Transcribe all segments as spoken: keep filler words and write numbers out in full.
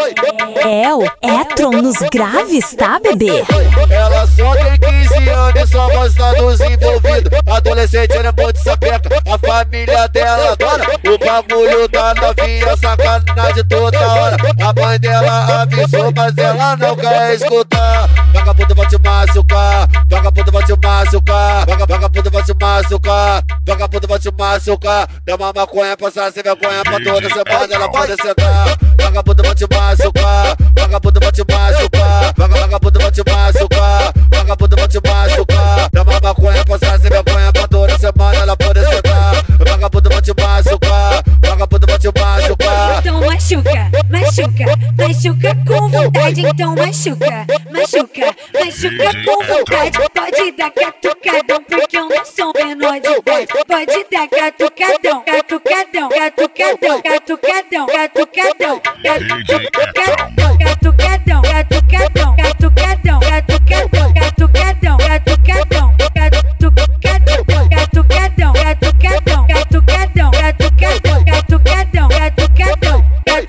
É, o Etron nos graves, tá, bebê? Ela só tem quinze anos e só gosta dos envolvidos. Adolescente, ela é muito sapeca, a família dela adora. O bagulho da novinha, sacanagem toda hora. A mãe dela avisou, mas ela não quer escutar. Vagabundo vai te machucar, vagabundo vai te machucar, vaga- vagabundo vai te machucar, vagabundo vai te machucar. Dá uma maconha pra essa sem vergonha pra toda semana, ela pode sentar. Vagabundo vai te machucar, vagabundo vai te machucar, vaga- vagabundo vai te machucar, vagabundo vai te machucar. Dá uma maconha pra essa sem vergonha pra toda semana, ela pode sentar. Vagabundo vai te machucar, vagabundo vai te machucar. Então machuca, machuca, machuca com vontade. Então machuca, machuca, machuca com vontade. Pode dar catucadão, porque eu não sou menor de idade. Pode dar catucadão, catucadão, catucadão, catucadão, catucadão, catucadão, catucadão, catucadão, catucadão, catucadão, catucadão, catucadão, catucadão, catucadão, catucadão, catucadão, catucadão, catucadão, catucadão.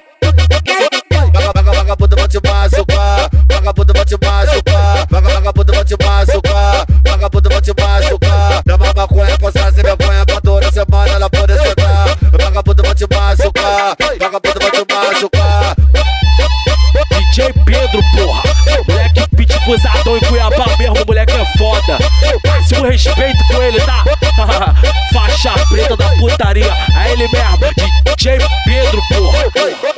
Vaga- Vagabundo vai te machucar, vagabundo vai te machucar, vaga- vagabundo vai te machucar, vagabundo vai te machucar. Dá uma maconha pra essa sem vergonha pra toda semana, ela pode sentar. Vagabundo vai te machucar, vagabundo vai te machucar. D J Pedro, porra, moleque pitbuzadão em Cuiabá mesmo, moleque é foda. Máximo respeito com ele, tá? Faixa preta da putaria, é ele mesmo, D J Pedro, porra.